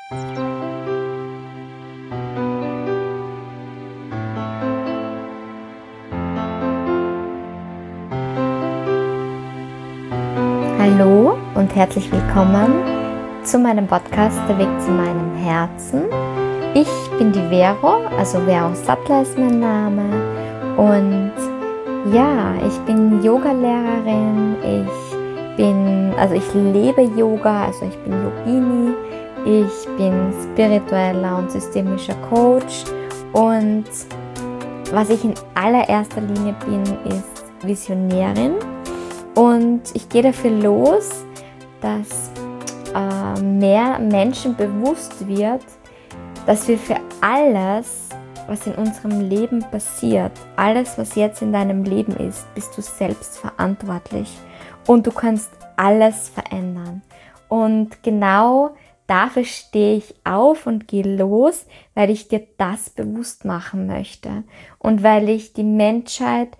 Hallo und herzlich willkommen zu meinem Podcast Der Weg zu meinem Herzen. Ich bin die Vero, also Vero Sattler ist mein Name und ja, ich bin Yoga-Lehrerin, ich lebe Yoga, also ich bin Yogini, ich bin spiritueller und systemischer Coach und was ich in allererster Linie bin, ist Visionärin. Und ich gehe dafür los, dass mehr Menschen bewusst wird, dass wir für alles, was in unserem Leben passiert, alles, was jetzt in deinem Leben ist, bist du selbst verantwortlich. Und du kannst alles verändern. Und genau dafür stehe ich auf und gehe los, weil ich dir das bewusst machen möchte. Und weil ich die Menschheit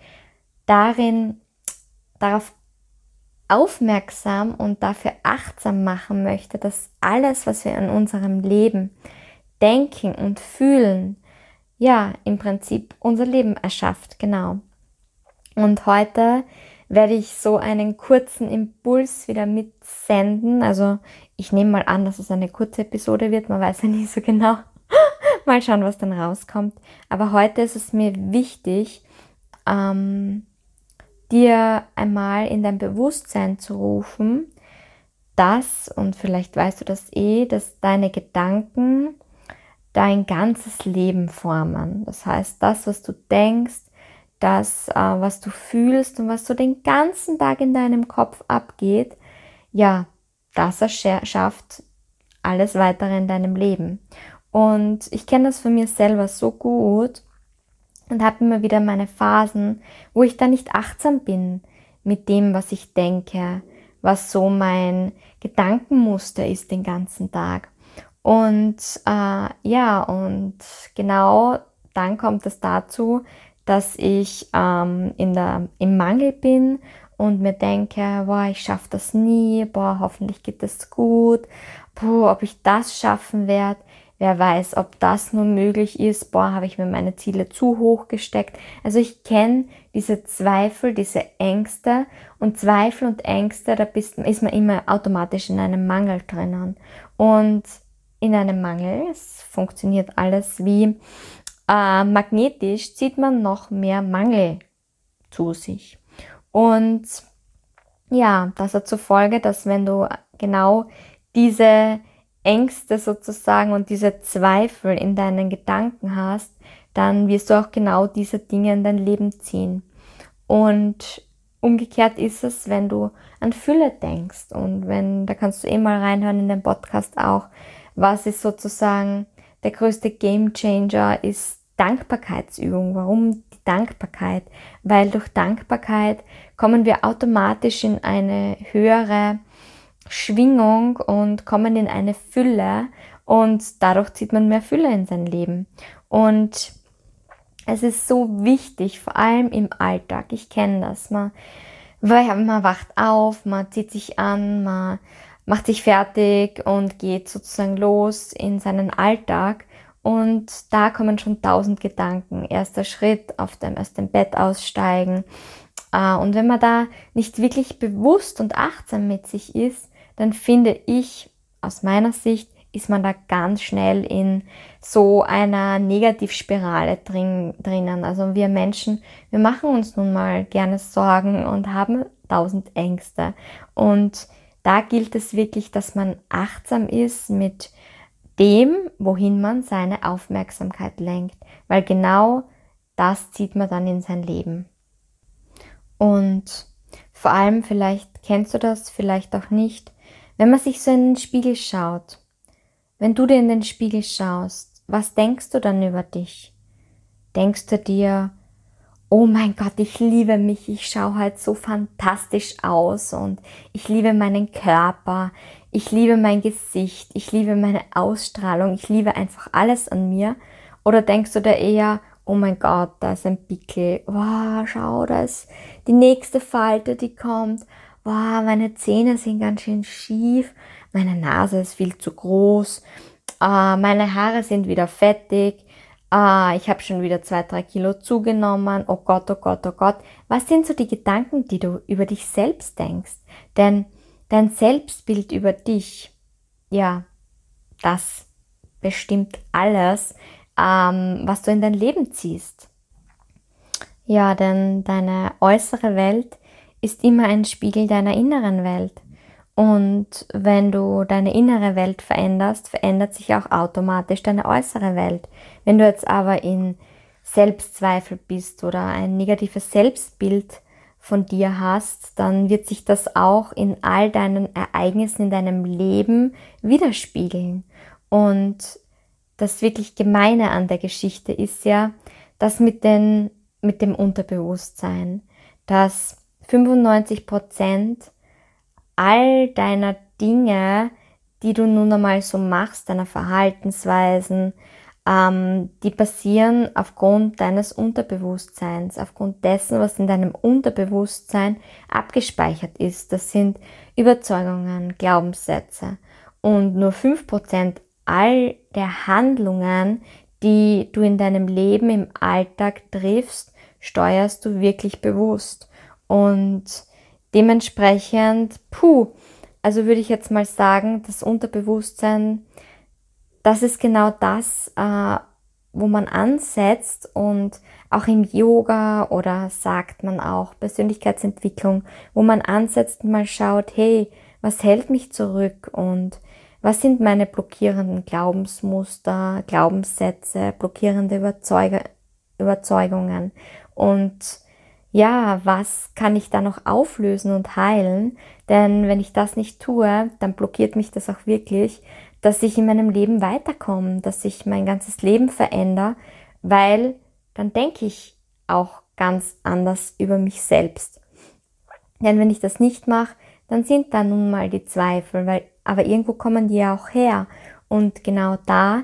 darauf aufmerksam und dafür achtsam machen möchte, dass alles, was wir in unserem Leben denken und fühlen, ja, im Prinzip unser Leben erschafft, genau. Und heute werde ich so einen kurzen Impuls wieder mitsenden, also ich nehme mal an, dass es eine kurze Episode wird, man weiß ja nicht so genau, mal schauen, was dann rauskommt, aber heute ist es mir wichtig, dir einmal in dein Bewusstsein zu rufen, dass, und vielleicht weißt du das dass deine Gedanken dein ganzes Leben formen. Das heißt, das, was du denkst, das, was du fühlst und was so den ganzen Tag in deinem Kopf abgeht, ja, das erschafft alles weitere in deinem Leben. Und ich kenne das von mir selber so gut, und habe immer wieder meine Phasen, wo ich da nicht achtsam bin mit dem, was ich denke, was so mein Gedankenmuster ist den ganzen Tag. Und und genau dann kommt es dazu, dass ich im Mangel bin und mir denke, boah, ich schaffe das nie, boah, hoffentlich geht es gut, ob ich das schaffen werde. Wer weiß, ob das nur möglich ist. Boah, habe ich mir meine Ziele zu hoch gesteckt. Also ich kenne diese Zweifel, diese Ängste. Und Zweifel und Ängste, ist man immer automatisch in einem Mangel drinnen. Und in einem Mangel, es funktioniert alles wie magnetisch, zieht man noch mehr Mangel zu sich. Und ja, das hat zur Folge, dass wenn du genau diese Ängste sozusagen und diese Zweifel in deinen Gedanken hast, dann wirst du auch genau diese Dinge in dein Leben ziehen. Und umgekehrt ist es, wenn du an Fülle denkst und da kannst du mal reinhören in den Podcast auch, was ist sozusagen der größte Gamechanger ist Dankbarkeitsübung. Warum die Dankbarkeit? Weil durch Dankbarkeit kommen wir automatisch in eine höhere Schwingung und kommen in eine Fülle und dadurch zieht man mehr Fülle in sein Leben. Und es ist so wichtig, vor allem im Alltag. Ich kenne das. Man wacht auf, man zieht sich an, man macht sich fertig und geht sozusagen los in seinen Alltag. Und da kommen schon 1000 Gedanken. Erster Schritt, aus dem Bett aussteigen. Und wenn man da nicht wirklich bewusst und achtsam mit sich ist, dann finde ich, aus meiner Sicht, ist man da ganz schnell in so einer Negativspirale drinnen. Also wir Menschen, wir machen uns nun mal gerne Sorgen und haben 1000 Ängste. Und da gilt es wirklich, dass man achtsam ist mit dem, wohin man seine Aufmerksamkeit lenkt. Weil genau das zieht man dann in sein Leben. Und vor allem, vielleicht kennst du das, vielleicht auch nicht, wenn man sich so in den Spiegel schaut, wenn du dir in den Spiegel schaust, was denkst du dann über dich? Denkst du dir, oh mein Gott, ich liebe mich, ich schaue halt so fantastisch aus und ich liebe meinen Körper, ich liebe mein Gesicht, ich liebe meine Ausstrahlung, ich liebe einfach alles an mir? Oder denkst du da eher, oh mein Gott, da ist ein Pickel, wow, schau, da ist die nächste Falte, die kommt, wow, meine Zähne sind ganz schön schief, meine Nase ist viel zu groß, meine Haare sind wieder fettig, ich habe schon wieder 2, 3 Kilo zugenommen, oh Gott, oh Gott, oh Gott. Was sind so die Gedanken, die du über dich selbst denkst? Denn dein Selbstbild über dich, ja, das bestimmt alles, was du in dein Leben ziehst. Ja, denn deine äußere Welt ist immer ein Spiegel deiner inneren Welt. Und wenn du deine innere Welt veränderst, verändert sich auch automatisch deine äußere Welt. Wenn du jetzt aber in Selbstzweifel bist oder ein negatives Selbstbild von dir hast, dann wird sich das auch in all deinen Ereignissen in deinem Leben widerspiegeln. Und das wirklich Gemeine an der Geschichte ist ja, dass mit dem Unterbewusstsein, dass 95% all deiner Dinge, die du nun einmal so machst, deiner Verhaltensweisen, die passieren aufgrund deines Unterbewusstseins, aufgrund dessen, was in deinem Unterbewusstsein abgespeichert ist. Das sind Überzeugungen, Glaubenssätze. Und nur 5% all der Handlungen, die du in deinem Leben im Alltag triffst, steuerst du wirklich bewusst. Und dementsprechend, also würde ich jetzt mal sagen, das Unterbewusstsein, das ist genau das, wo man ansetzt, und auch im Yoga oder sagt man auch Persönlichkeitsentwicklung, wo man ansetzt und mal schaut, hey, was hält mich zurück und was sind meine blockierenden Glaubensmuster, Glaubenssätze, blockierende Überzeugungen und ja, was kann ich da noch auflösen und heilen? Denn wenn ich das nicht tue, dann blockiert mich das auch wirklich, dass ich in meinem Leben weiterkomme, dass ich mein ganzes Leben verändere, weil dann denke ich auch ganz anders über mich selbst. Denn wenn ich das nicht mache, dann sind da nun mal die Zweifel, aber irgendwo kommen die ja auch her. Und genau da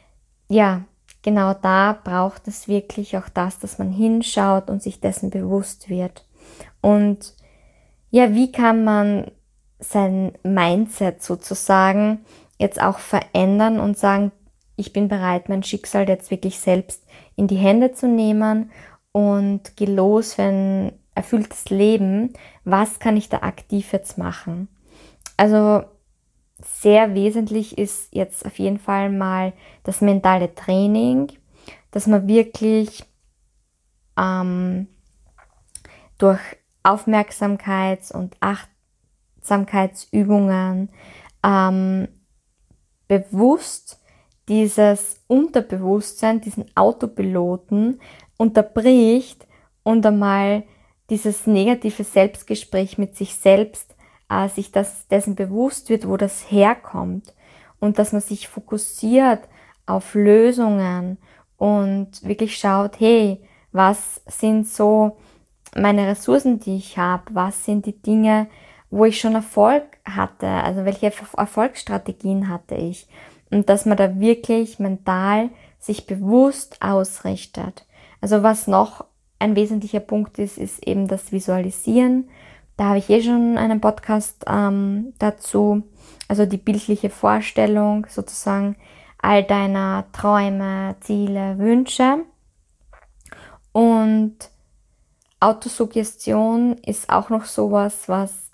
braucht es wirklich auch das, dass man hinschaut und sich dessen bewusst wird. Und ja, wie kann man sein Mindset sozusagen jetzt auch verändern und sagen, ich bin bereit, mein Schicksal jetzt wirklich selbst in die Hände zu nehmen und gehe los für ein erfülltes Leben. Was kann ich da aktiv jetzt machen? Also sehr wesentlich ist jetzt auf jeden Fall mal das mentale Training, dass man wirklich durch Aufmerksamkeits- und Achtsamkeitsübungen bewusst dieses Unterbewusstsein, diesen Autopiloten unterbricht und einmal dieses negative Selbstgespräch mit sich selbst sich dessen bewusst wird, wo das herkommt, und dass man sich fokussiert auf Lösungen und wirklich schaut, hey, was sind so meine Ressourcen, die ich habe, was sind die Dinge, wo ich schon Erfolg hatte, also welche Erfolgsstrategien hatte ich, und dass man da wirklich mental sich bewusst ausrichtet. Also was noch ein wesentlicher Punkt ist, ist eben das Visualisieren. Da habe ich schon einen Podcast dazu, also die bildliche Vorstellung sozusagen all deiner Träume, Ziele, Wünsche. Und Autosuggestion ist auch noch sowas, was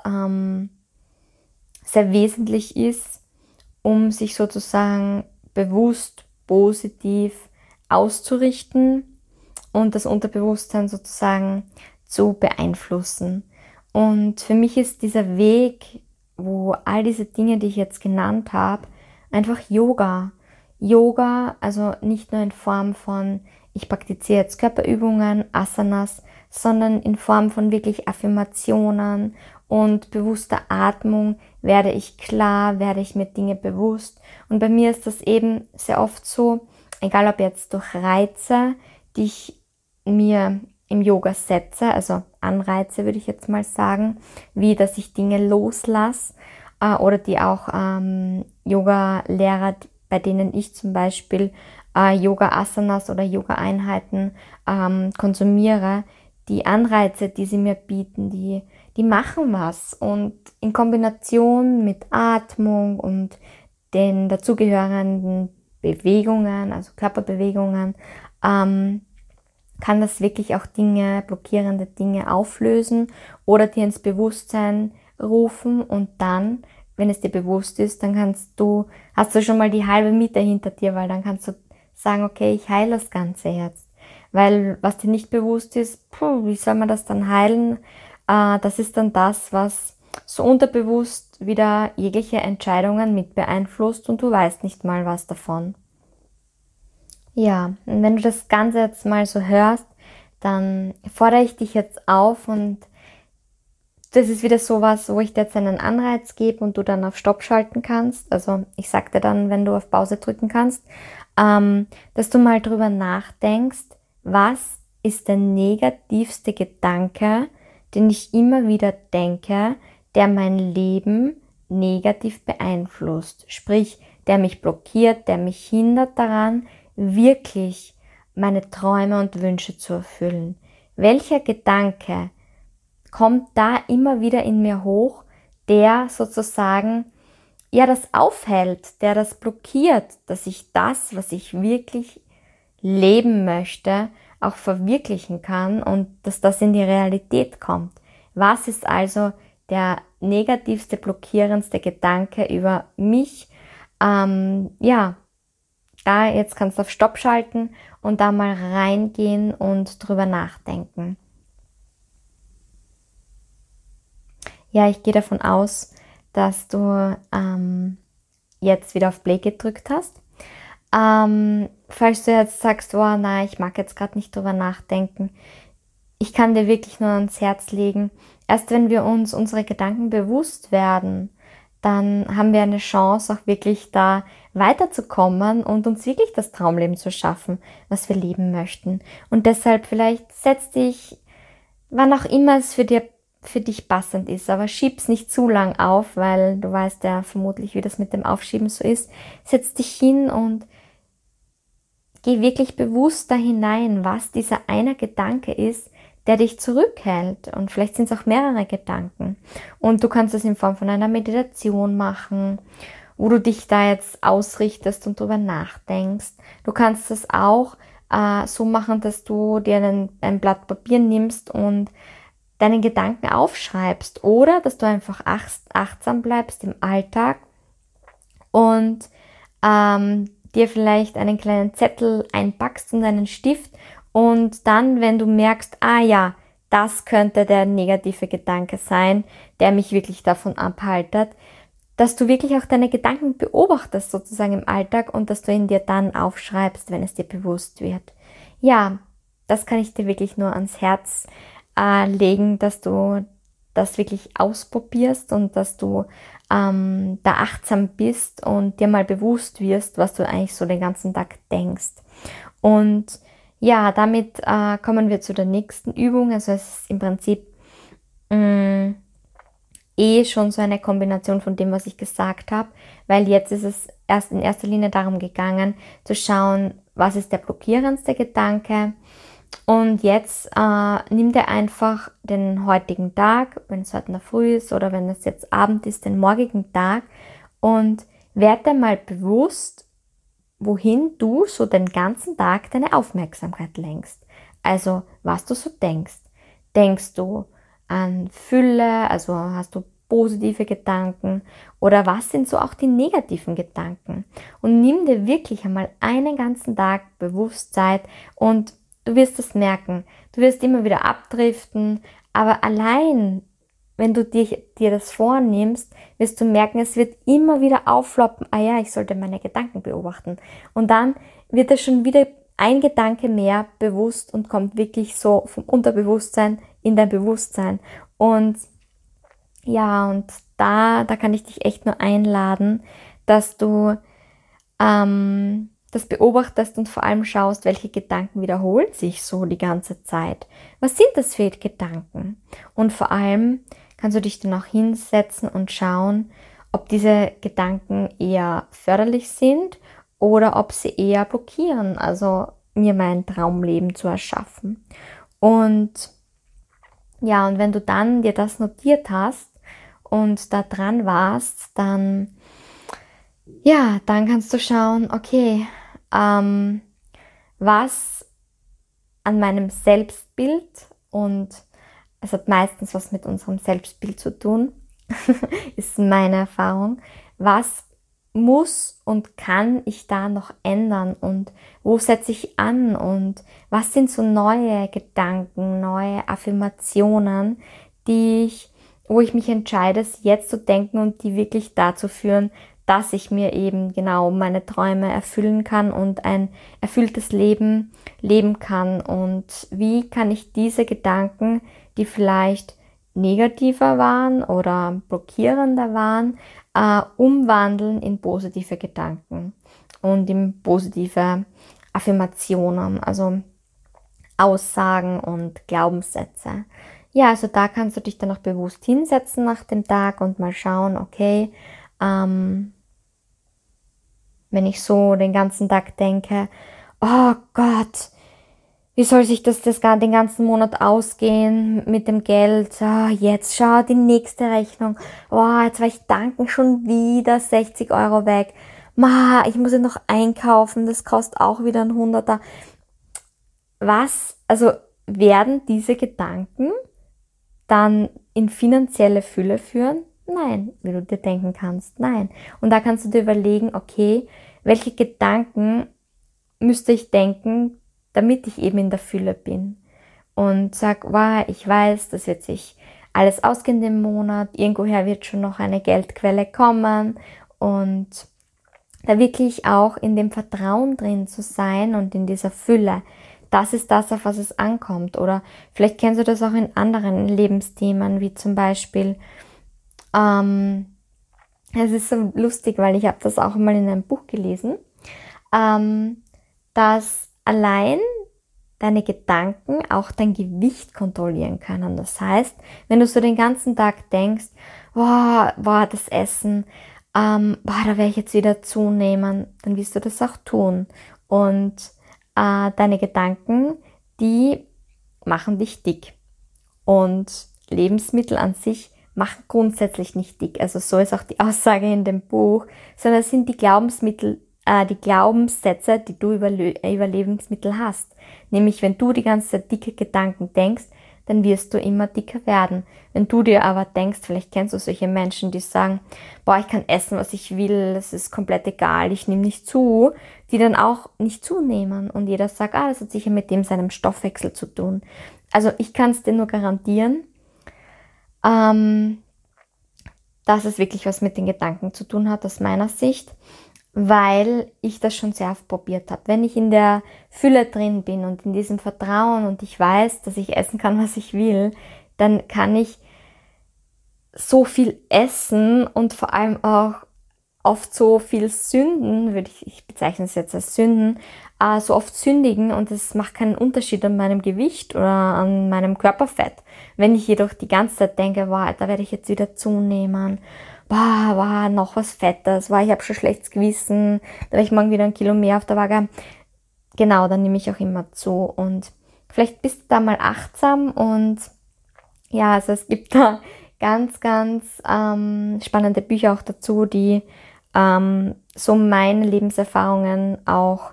sehr wesentlich ist, um sich sozusagen bewusst positiv auszurichten und das Unterbewusstsein sozusagen zu beeinflussen. Und für mich ist dieser Weg, wo all diese Dinge, die ich jetzt genannt habe, einfach Yoga. Yoga, also nicht nur in Form von, ich praktiziere jetzt Körperübungen, Asanas, sondern in Form von wirklich Affirmationen und bewusster Atmung werde ich klar, werde ich mir Dinge bewusst. Und bei mir ist das eben sehr oft so, egal ob jetzt durch Reize, die ich mir im Yoga setze, also Anreize würde ich jetzt mal sagen, wie dass ich Dinge loslasse oder die auch Yoga-Lehrer, bei denen ich zum Beispiel Yoga-Asanas oder Yoga-Einheiten konsumiere, die Anreize, die sie mir bieten, die machen was. Und in Kombination mit Atmung und den dazugehörenden Bewegungen, also Körperbewegungen, kann das wirklich auch blockierende Dinge auflösen oder dir ins Bewusstsein rufen, und dann, wenn es dir bewusst ist, dann hast du schon mal die halbe Miete hinter dir, weil dann kannst du sagen, okay, ich heile das Ganze jetzt. Weil was dir nicht bewusst ist, wie soll man das dann heilen? Das ist dann das, was so unterbewusst wieder jegliche Entscheidungen mit beeinflusst und du weißt nicht mal was davon. Ja, und wenn du das Ganze jetzt mal so hörst, dann fordere ich dich jetzt auf, und das ist wieder sowas, wo ich dir jetzt einen Anreiz gebe und du dann auf Stopp schalten kannst. Also ich sag dir dann, wenn du auf Pause drücken kannst, dass du mal drüber nachdenkst, was ist der negativste Gedanke, den ich immer wieder denke, der mein Leben negativ beeinflusst. Sprich, der mich blockiert, der mich hindert daran, wirklich meine Träume und Wünsche zu erfüllen. Welcher Gedanke kommt da immer wieder in mir hoch, der sozusagen das aufhält, der das blockiert, dass ich das, was ich wirklich leben möchte, auch verwirklichen kann und dass das in die Realität kommt. Was ist also der negativste, blockierendste Gedanke über mich? Jetzt kannst du auf Stopp schalten und da mal reingehen und drüber nachdenken. Ja, ich gehe davon aus, dass du jetzt wieder auf Play gedrückt hast. Falls du jetzt sagst, nein, ich mag jetzt gerade nicht drüber nachdenken, ich kann dir wirklich nur ans Herz legen, erst wenn wir uns unsere Gedanken bewusst werden, dann haben wir eine Chance, auch wirklich da weiterzukommen und uns wirklich das Traumleben zu schaffen, was wir leben möchten. Und deshalb vielleicht setz dich, wann auch immer es für dich passend ist, aber schieb's nicht zu lang auf, weil du weißt ja vermutlich, wie das mit dem Aufschieben so ist. Setz dich hin und geh wirklich bewusst da hinein, was dieser eine Gedanke ist, der dich zurückhält. Und vielleicht sind es auch mehrere Gedanken. Und du kannst es in Form von einer Meditation machen, wo du dich da jetzt ausrichtest und drüber nachdenkst. Du kannst es auch so machen, dass du dir ein Blatt Papier nimmst und deinen Gedanken aufschreibst, oder dass du einfach achtsam bleibst im Alltag und dir vielleicht einen kleinen Zettel einpackst und einen Stift, und dann, wenn du merkst, das könnte der negative Gedanke sein, der mich wirklich davon abhaltet, dass du wirklich auch deine Gedanken beobachtest sozusagen im Alltag und dass du ihn dir dann aufschreibst, wenn es dir bewusst wird. Ja, das kann ich dir wirklich nur ans Herz legen, dass du das wirklich ausprobierst und dass du da achtsam bist und dir mal bewusst wirst, was du eigentlich so den ganzen Tag denkst. Und ja, damit kommen wir zu der nächsten Übung. Also es ist im Prinzip schon so eine Kombination von dem, was ich gesagt habe, weil jetzt ist es erst in erster Linie darum gegangen, zu schauen, was ist der blockierendste Gedanke. Und jetzt nimm dir einfach den heutigen Tag, wenn es heute in der Früh ist oder wenn es jetzt Abend ist, den morgigen Tag, und werd dir mal bewusst, wohin du so den ganzen Tag deine Aufmerksamkeit lenkst. Also was du so denkst. Denkst du an Fülle, also hast du positive Gedanken, oder was sind so auch die negativen Gedanken? Und nimm dir wirklich einmal einen ganzen Tag bewusst Zeit, und du wirst es merken. Du wirst immer wieder abdriften, aber allein, wenn du dir das vornimmst, wirst du merken, es wird immer wieder auffloppen, ich sollte meine Gedanken beobachten. Und dann wird es schon wieder ein Gedanke mehr bewusst und kommt wirklich so vom Unterbewusstsein in dein Bewusstsein. Und ja, und da kann ich dich echt nur einladen, dass du das beobachtest und vor allem schaust, welche Gedanken wiederholen sich so die ganze Zeit. Was sind das für Gedanken? Und vor allem kannst du dich dann auch hinsetzen und schauen, ob diese Gedanken eher förderlich sind oder ob sie eher blockieren, also mir mein Traumleben zu erschaffen. Und ja, und wenn du dann dir das notiert hast und da dran warst, dann Ja, dann kannst du schauen, okay, was an meinem Selbstbild, und es hat meistens was mit unserem Selbstbild zu tun, ist meine Erfahrung, was muss und kann ich da noch ändern und wo setze ich an und was sind so neue Gedanken, neue Affirmationen, wo ich mich entscheide, es jetzt zu denken und die wirklich dazu führen, dass ich mir eben genau meine Träume erfüllen kann und ein erfülltes Leben leben kann. Und wie kann ich diese Gedanken, die vielleicht negativer waren oder blockierender waren, umwandeln in positive Gedanken und in positive Affirmationen, also Aussagen und Glaubenssätze. Ja, also da kannst du dich dann auch bewusst hinsetzen nach dem Tag und mal schauen, okay, wenn ich so den ganzen Tag denke, oh Gott, wie soll sich das den ganzen Monat ausgehen mit dem Geld? Ah, jetzt schau die nächste Rechnung. Oh, jetzt war ich danken schon wieder 60 Euro weg. Ma, ich muss ja noch einkaufen, das kostet auch wieder ein Hunderter. Also werden diese Gedanken dann in finanzielle Fülle führen? Nein, wie du dir denken kannst, nein. Und da kannst du dir überlegen, okay, welche Gedanken müsste ich denken, damit ich eben in der Fülle bin. Und sag, wow, ich weiß, das wird sich alles ausgehen im Monat, irgendwoher wird schon noch eine Geldquelle kommen, und da wirklich auch in dem Vertrauen drin zu sein und in dieser Fülle. Das ist das, auf was es ankommt. Oder vielleicht kennst du das auch in anderen Lebensthemen, wie zum Beispiel, es ist so lustig, weil ich habe das auch mal in einem Buch gelesen, dass allein deine Gedanken auch dein Gewicht kontrollieren können. Das heißt, wenn du so den ganzen Tag denkst, boah, das Essen, da werde ich jetzt wieder zunehmen, dann wirst du das auch tun. Und deine Gedanken, die machen dich dick. Und Lebensmittel an sich machen grundsätzlich nicht dick. Also so ist auch die Aussage in dem Buch, sondern es sind die Glaubenssätze, die du über Lebensmittel hast. Nämlich, wenn du die ganze Zeit dicke Gedanken denkst, dann wirst du immer dicker werden. Wenn du dir aber denkst, vielleicht kennst du solche Menschen, die sagen, boah, ich kann essen, was ich will, es ist komplett egal, ich nehme nicht zu, die dann auch nicht zunehmen. Und jeder sagt, das hat sicher mit dem seinem Stoffwechsel zu tun. Also ich kann es dir nur garantieren, dass es wirklich was mit den Gedanken zu tun hat, aus meiner Sicht, weil ich das schon sehr oft probiert habe. Wenn ich in der Fülle drin bin und in diesem Vertrauen und ich weiß, dass ich essen kann, was ich will, dann kann ich so viel essen und vor allem auch oft so viel sünden, ich bezeichne es jetzt als Sünden, so oft sündigen, und es macht keinen Unterschied an meinem Gewicht oder an meinem Körperfett. Wenn ich jedoch die ganze Zeit denke, wow, da werde ich jetzt wieder zunehmen, noch was Fettes, ich habe schon schlechtes Gewissen, da werde ich morgen wieder 1 Kilo mehr auf der Waage, genau, dann nehme ich auch immer zu. Und vielleicht bist du da mal achtsam, und ja, also es gibt da ganz, ganz spannende Bücher auch dazu, die so meine Lebenserfahrungen auch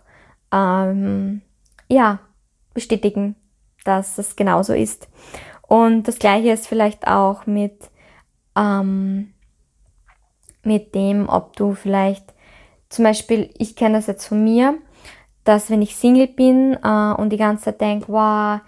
bestätigen, dass es genauso ist. Und das Gleiche ist vielleicht auch mit dem, ob du vielleicht, zum Beispiel, ich kenne das jetzt von mir, dass wenn ich Single bin und die ganze Zeit denke, wow,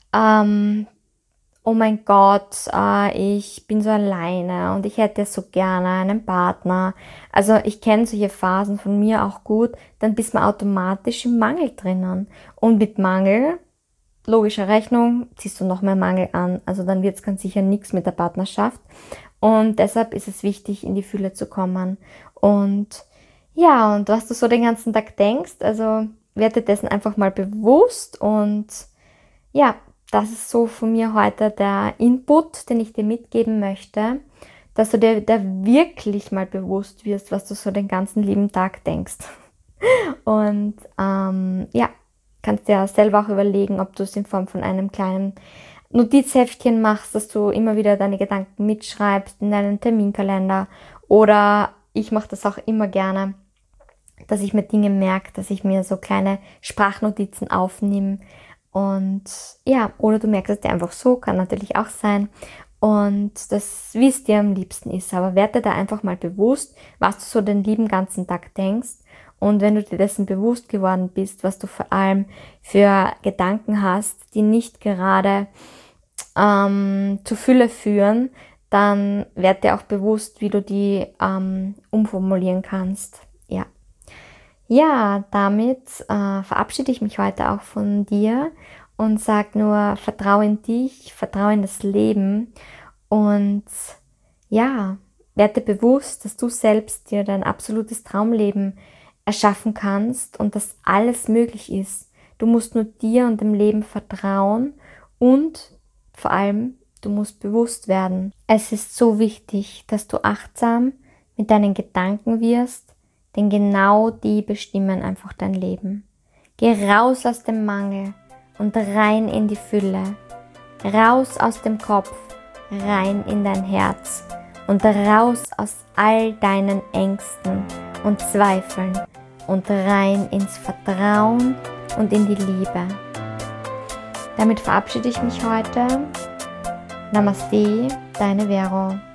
oh mein Gott, ich bin so alleine und ich hätte so gerne einen Partner. Also ich kenne solche Phasen von mir auch gut, dann bist man automatisch im Mangel drinnen. Und mit Mangel, logischer Rechnung, ziehst du noch mehr Mangel an. Also dann wird es ganz sicher nichts mit der Partnerschaft. Und deshalb ist es wichtig, in die Fülle zu kommen. Und ja, und was du so den ganzen Tag denkst, also werde dessen einfach mal bewusst, und ja, das ist so von mir heute der Input, den ich dir mitgeben möchte, dass du dir da wirklich mal bewusst wirst, was du so den ganzen lieben Tag denkst. Und kannst dir selber auch überlegen, ob du es in Form von einem kleinen Notizheftchen machst, dass du immer wieder deine Gedanken mitschreibst in deinen Terminkalender, oder ich mache das auch immer gerne, dass ich mir Dinge merke, dass ich mir so kleine Sprachnotizen aufnehme. Und ja, oder du merkst es dir einfach so, kann natürlich auch sein. Und das, wie es dir am liebsten ist. Aber werde da einfach mal bewusst, was du so den lieben ganzen Tag denkst. Und wenn du dir dessen bewusst geworden bist, was du vor allem für Gedanken hast, die nicht gerade zu Fülle führen, dann werd dir auch bewusst, wie du die umformulieren kannst. Ja, damit verabschiede ich mich heute auch von dir und sag nur, vertraue in dich, vertraue in das Leben und ja, werd dir bewusst, dass du selbst dir dein absolutes Traumleben erschaffen kannst und dass alles möglich ist. Du musst nur dir und dem Leben vertrauen und vor allem, du musst bewusst werden. Es ist so wichtig, dass du achtsam mit deinen Gedanken wirst, denn genau die bestimmen einfach dein Leben. Geh raus aus dem Mangel und rein in die Fülle. Raus aus dem Kopf, rein in dein Herz und raus aus all deinen Ängsten und Zweifeln und rein ins Vertrauen und in die Liebe. Damit verabschiede ich mich heute. Namaste, deine Vero.